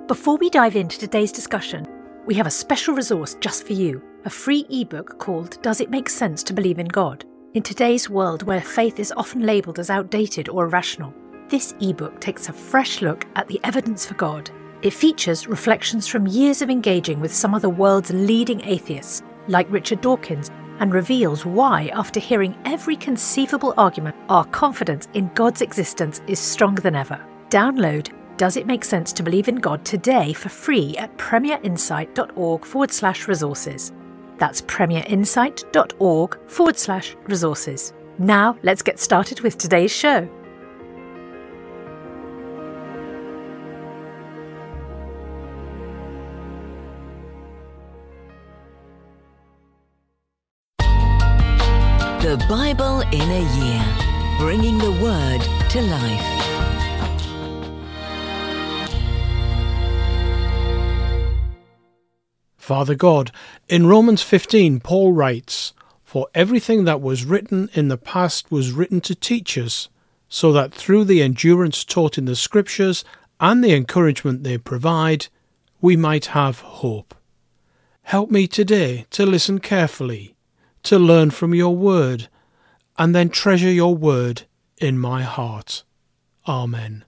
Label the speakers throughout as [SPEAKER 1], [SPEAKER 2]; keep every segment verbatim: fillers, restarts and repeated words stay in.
[SPEAKER 1] Before we dive into today's discussion, we have a special resource just for you, a free ebook called Does It Make Sense to Believe in God? In today's world where faith is often labelled as outdated or irrational, this ebook takes a fresh look at the evidence for God. It features reflections from years of engaging with some of the world's leading atheists, like Richard Dawkins, and reveals why, after hearing every conceivable argument, our confidence in God's existence is stronger than ever. Download Does It Make Sense to Believe in God today for free at premierinsight.org forward slash resources. That's premierinsight.org forward slash resources. Now let's get started with today's show.
[SPEAKER 2] The Bible in a Year, bringing the Word to life.
[SPEAKER 3] Father God, in Romans fifteen, Paul writes, "For everything that was written in the past was written to teach us, so that through the endurance taught in the Scriptures and the encouragement they provide, we might have hope." Help me today to listen carefully, to learn from your word, and then treasure your word in my heart. Amen.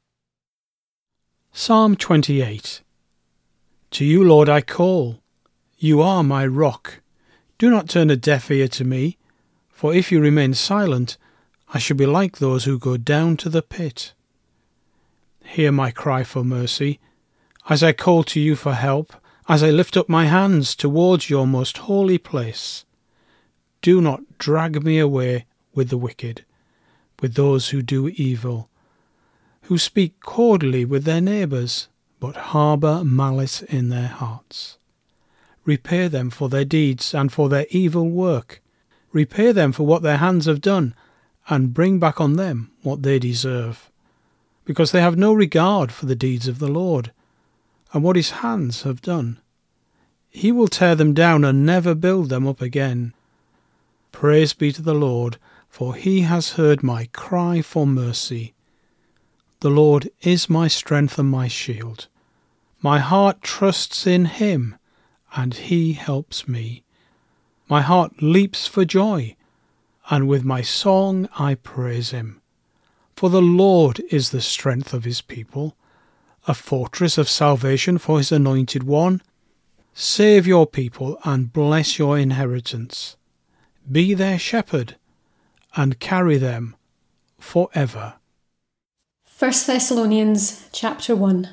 [SPEAKER 3] Psalm twenty-eight. To you, Lord, I call. You are my rock. Do not turn a deaf ear to me, for if you remain silent, I shall be like those who go down to the pit. Hear my cry for mercy, as I call to you for help, as I lift up my hands towards your most holy place. Do not drag me away with the wicked, with those who do evil, who speak cordially with their neighbours, but harbour malice in their hearts. Repay them for their deeds and for their evil work. Repay them for what their hands have done, and bring back on them what they deserve. Because they have no regard for the deeds of the Lord, and what his hands have done. He will tear them down and never build them up again. Praise be to the Lord, for he has heard my cry for mercy. The Lord is my strength and my shield. My heart trusts in him, and he helps me. My heart leaps for joy, and with my song I praise him. For the Lord is the strength of his people, a fortress of salvation for his anointed one. Save your people and bless your inheritance. Be their shepherd, and carry them forever.
[SPEAKER 4] First Thessalonians chapter one.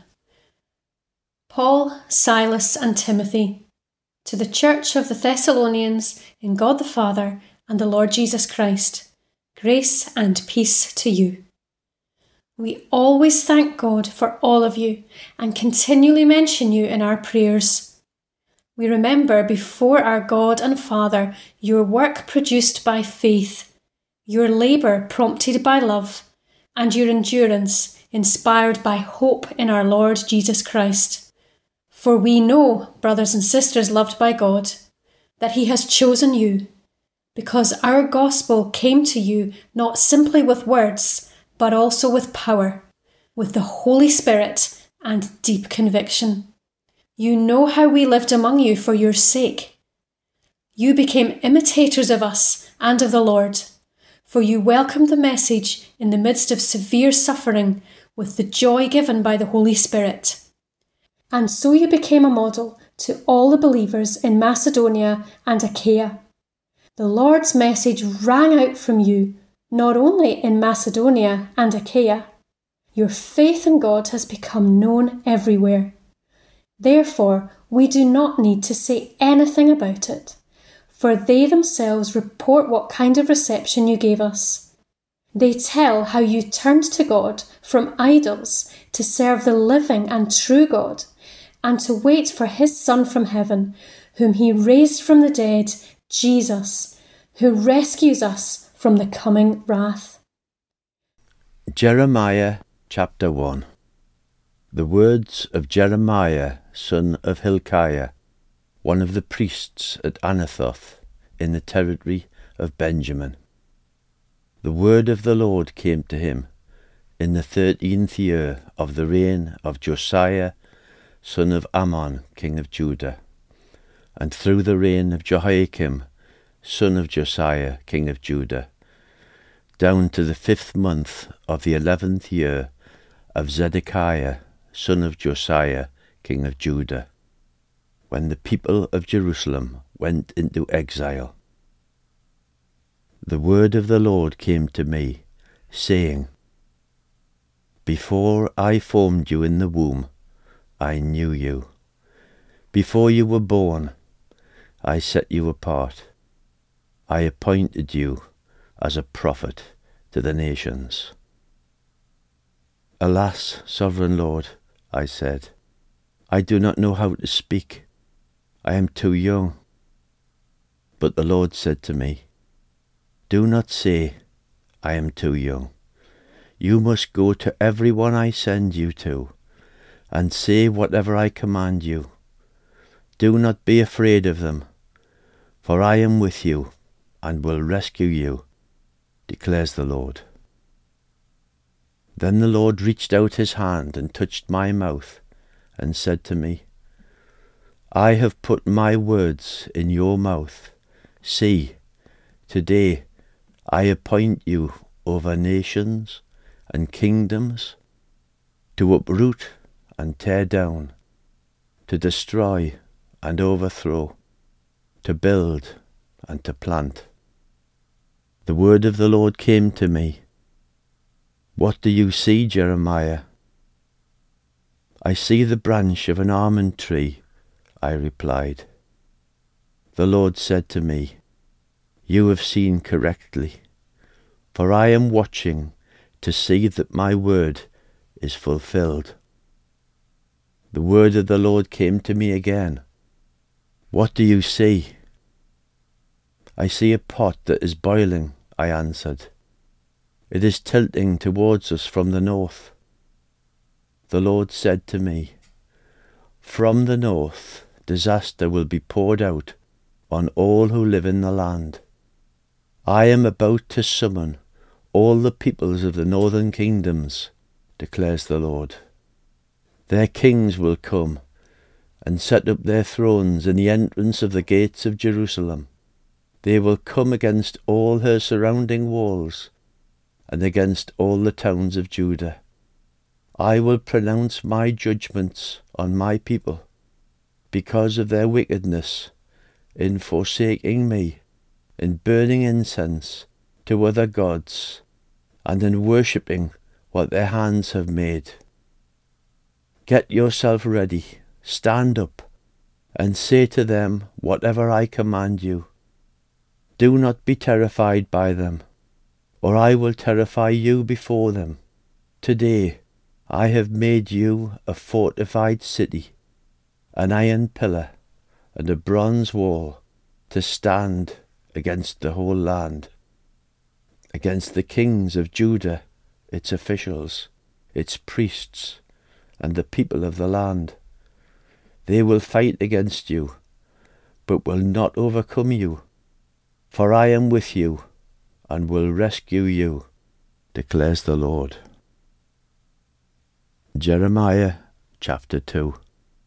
[SPEAKER 4] Paul, Silas and Timothy, to the church of the Thessalonians in God the Father and the Lord Jesus Christ, grace and peace to you. We always thank God for all of you and continually mention you in our prayers. We remember before our God and Father your work produced by faith, your labour prompted by love, and your endurance inspired by hope in our Lord Jesus Christ. For we know, brothers and sisters loved by God, that he has chosen you, because our gospel came to you not simply with words, but also with power, with the Holy Spirit and deep conviction. You know how we lived among you for your sake. You became imitators of us and of the Lord, for you welcomed the message in the midst of severe suffering with the joy given by the Holy Spirit. And so you became a model to all the believers in Macedonia and Achaia. The Lord's message rang out from you, not only in Macedonia and Achaia. Your faith in God has become known everywhere. Therefore, we do not need to say anything about it, for they themselves report what kind of reception you gave us. They tell how you turned to God from idols to serve the living and true God, and to wait for his Son from heaven, whom he raised from the dead, Jesus, who rescues us from the coming wrath.
[SPEAKER 5] Jeremiah chapter one. The words of Jeremiah, son of Hilkiah, one of the priests at Anathoth, in the territory of Benjamin. The word of the Lord came to him in the thirteenth year of the reign of Josiah, son of Ammon, king of Judah, and through the reign of Jehoiakim, son of Josiah, king of Judah, down to the fifth month of the eleventh year of Zedekiah, son of Josiah, king of Judah, when the people of Jerusalem went into exile. The word of the Lord came to me, saying, Before I formed you in the womb, I knew you. Before you were born, I set you apart. I appointed you as a prophet to the nations. Alas, sovereign Lord, I said, I do not know how to speak. I am too young. But the Lord said to me, Do not say, I am too young. You must go to everyone I send you to, and say whatever I command you. Do not be afraid of them, for I am with you and will rescue you, declares the Lord. Then the Lord reached out his hand and touched my mouth and said to me, I have put my words in your mouth. See, today I appoint you over nations and kingdoms, to uproot and tear down, to destroy and overthrow, to build and to plant. The word of the Lord came to me. What do you see, Jeremiah? I see the branch of an almond tree, I replied. The Lord said to me, You have seen correctly, for I am watching to see that my word is fulfilled. The word of the Lord came to me again. What do you see? I see a pot that is boiling, I answered. It is tilting towards us from the north. The Lord said to me, From the north disaster will be poured out on all who live in the land. I am about to summon all the peoples of the northern kingdoms, declares the Lord. Their kings will come and set up their thrones in the entrance of the gates of Jerusalem. They will come against all her surrounding walls and against all the towns of Judah. I will pronounce my judgments on my people because of their wickedness in forsaking me, in burning incense to other gods, and in worshipping what their hands have made. Get yourself ready, stand up, and say to them whatever I command you. Do not be terrified by them, or I will terrify you before them. Today I have made you a fortified city, an iron pillar and a bronze wall to stand against the whole land, against the kings of Judah, its officials, its priests, and the people of the land. They will fight against you, but will not overcome you, for I am with you and will rescue you, declares the Lord. Jeremiah chapter two.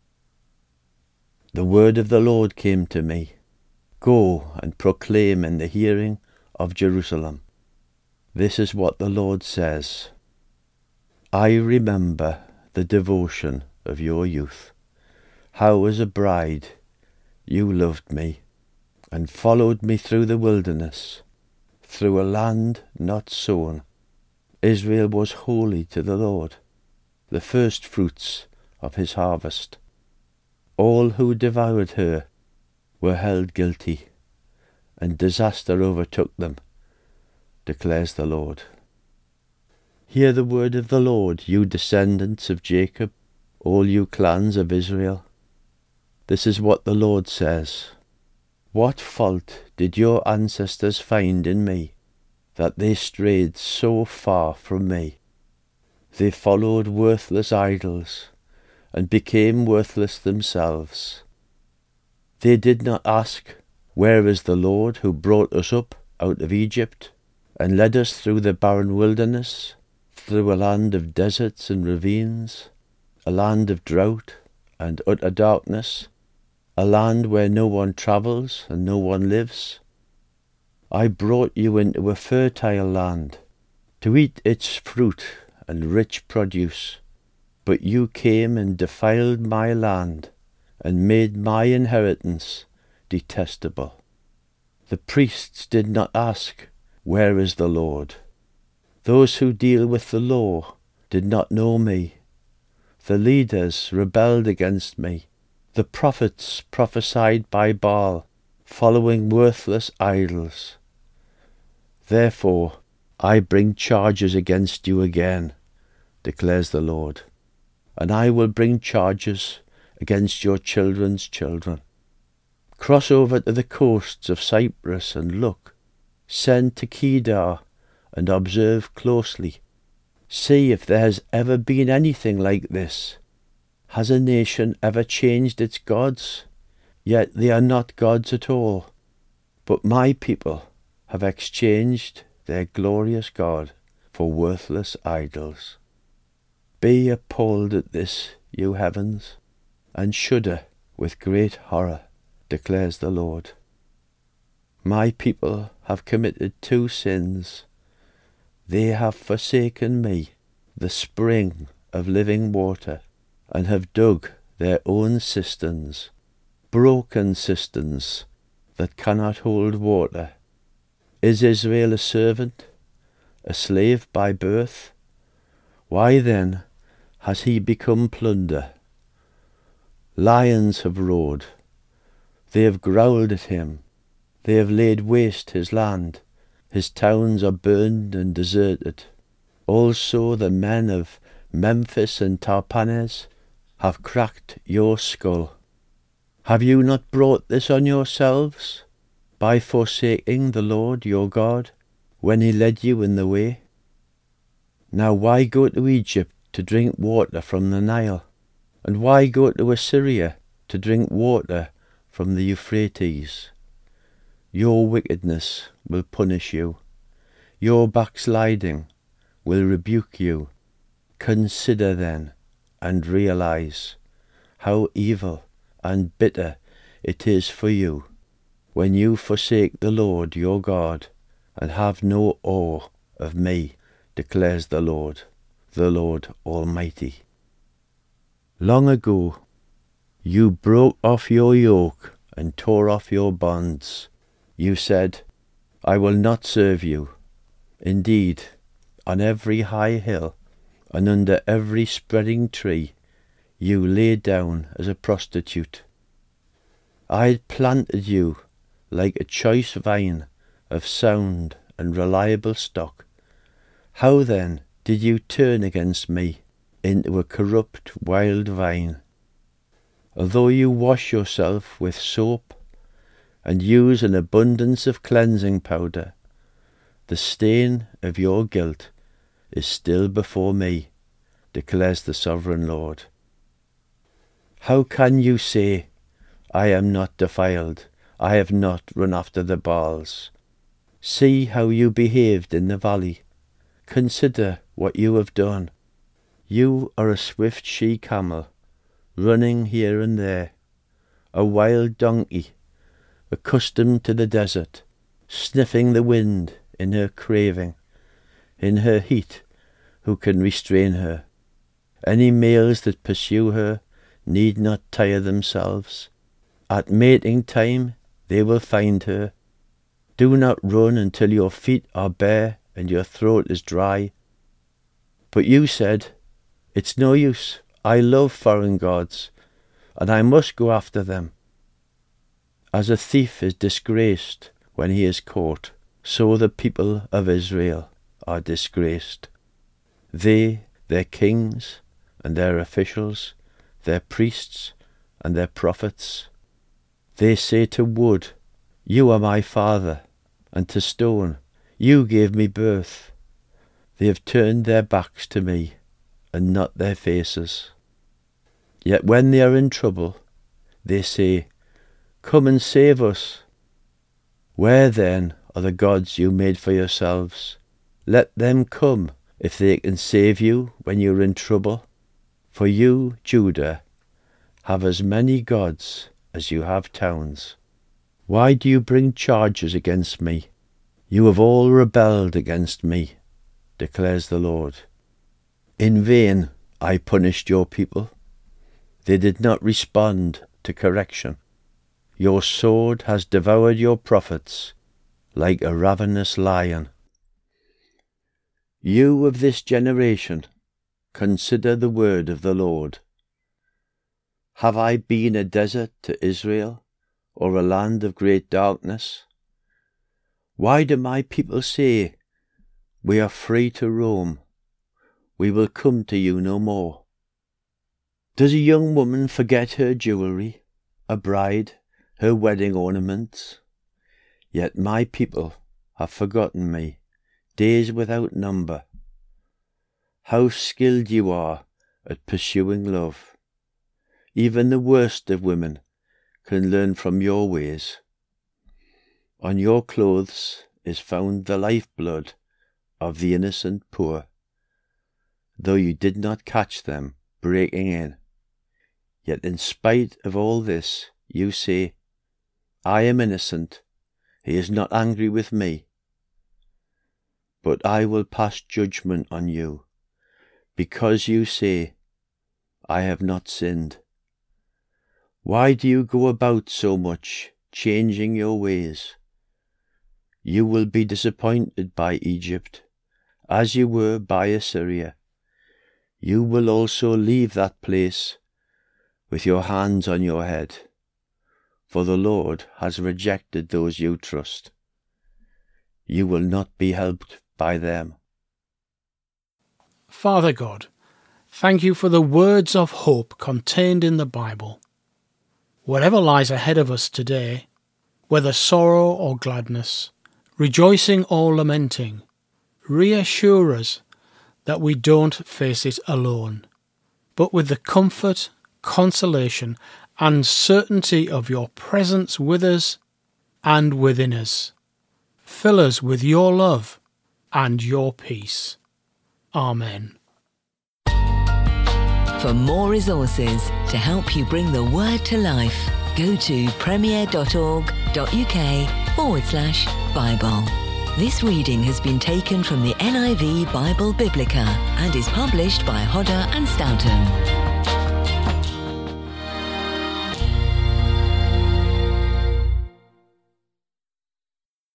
[SPEAKER 5] The word of the Lord came to me. Go and proclaim in the hearing of Jerusalem. This is what the Lord says. I remember the devotion of your youth, how as a bride you loved me and followed me through the wilderness, through a land not sown. Israel was holy to the Lord, the first fruits of his harvest. All who devoured her were held guilty, and disaster overtook them, declares the Lord. Hear the word of the Lord, you descendants of Jacob, all you clans of Israel. This is what the Lord says. What fault did your ancestors find in me, that they strayed so far from me? They followed worthless idols, and became worthless themselves. They did not ask, Where is the Lord who brought us up out of Egypt, and led us through the barren wilderness, through a land of deserts and ravines, a land of drought and utter darkness, a land where no one travels and no one lives? I brought you into a fertile land, to eat its fruit and rich produce. But you came and defiled my land, and made my inheritance detestable. The priests did not ask, Where is the Lord? Those who deal with the law did not know me. The leaders rebelled against me. The prophets prophesied by Baal, following worthless idols. Therefore I bring charges against you again, declares the Lord, and I will bring charges against your children's children. Cross over to the coasts of Cyprus and look. Send to Kedar and observe closely. See if there has ever been anything like this. Has a nation ever changed its gods? Yet they are not gods at all. But my people have exchanged their glorious God for worthless idols. Be appalled at this, you heavens, and shudder with great horror, declares the Lord. My people have committed two sins. They have forsaken me, the spring of living water, and have dug their own cisterns, broken cisterns that cannot hold water. Is Israel a servant, a slave by birth? Why then has he become plunder? Lions have roared. They have growled at him. They have laid waste his land. His towns are burned and deserted. Also the men of Memphis and Tarpanes have cracked your skull. Have you not brought this on yourselves by forsaking the Lord your God when he led you in the way? Now why go to Egypt to drink water from the Nile? And why go to Assyria to drink water from the Euphrates? Your wickedness will punish you. Your backsliding will rebuke you. Consider then and realize how evil and bitter it is for you when you forsake the Lord your God and have no awe of me, declares the Lord, the Lord Almighty. Long ago you broke off your yoke and tore off your bonds. You said, I will not serve you. Indeed, on every high hill and under every spreading tree you lay down as a prostitute. I had planted you like a choice vine of sound and reliable stock. How then did you turn against me into a corrupt wild vine? Although you wash yourself with soap and use an abundance of cleansing powder, the stain of your guilt is still before me, declares the Sovereign Lord. How can you say, I am not defiled, I have not run after the Baals? See how you behaved in the valley. Consider what you have done. You are a swift she-camel, running here and there, a wild donkey, accustomed to the desert, sniffing the wind in her craving. In her heat, who can restrain her? Any males that pursue her need not tire themselves. At mating time they will find her. Do not run until your feet are bare and your throat is dry. But you said, it's no use, I love foreign gods, and I must go after them. As a thief is disgraced when he is caught, so the people of Israel are disgraced. They, their kings, and their officials, their priests, and their prophets, they say to wood, you are my father, and to stone, you gave me birth. They have turned their backs to me, and not their faces. Yet when they are in trouble, they say, come and save us. Where then are the gods you made for yourselves? Let them come, if they can save you when you are in trouble. For you, Judah, have as many gods as you have towns. Why do you bring charges against me? You have all rebelled against me, declares the Lord. In vain I punished your people. They did not respond to correction. Your sword has devoured your prophets like a ravenous lion. You of this generation, consider the word of the Lord. Have I been a desert to Israel, or a land of great darkness? Why do my people say, we are free to roam, we will come to you no more? Does a young woman forget her jewellery, a bride, her wedding ornaments? Yet my people have forgotten me, days without number. How skilled you are at pursuing love. Even the worst of women can learn from your ways. On your clothes is found the lifeblood of the innocent poor, though you did not catch them breaking in. Yet in spite of all this, you say, I am innocent, he is not angry with me. But I will pass judgment on you, because you say, I have not sinned. Why do you go about so much, changing your ways? You will be disappointed by Egypt, as you were by Assyria. You will also leave that place with your hands on your head, for the Lord has rejected those you trust. You will not be helped by them.
[SPEAKER 3] Father God, thank you for the words of hope contained in the Bible. Whatever lies ahead of us today, whether sorrow or gladness, rejoicing or lamenting, reassure us that we don't face it alone, but with the comfort, consolation, and certainty of your presence with us and within us. Fill us with your love and your peace. Amen.
[SPEAKER 2] For more resources to help you bring the word to life, go to premier.org.uk forward slash Bible. This reading has been taken from the N I V Bible Biblica and is published by Hodder and Stoughton.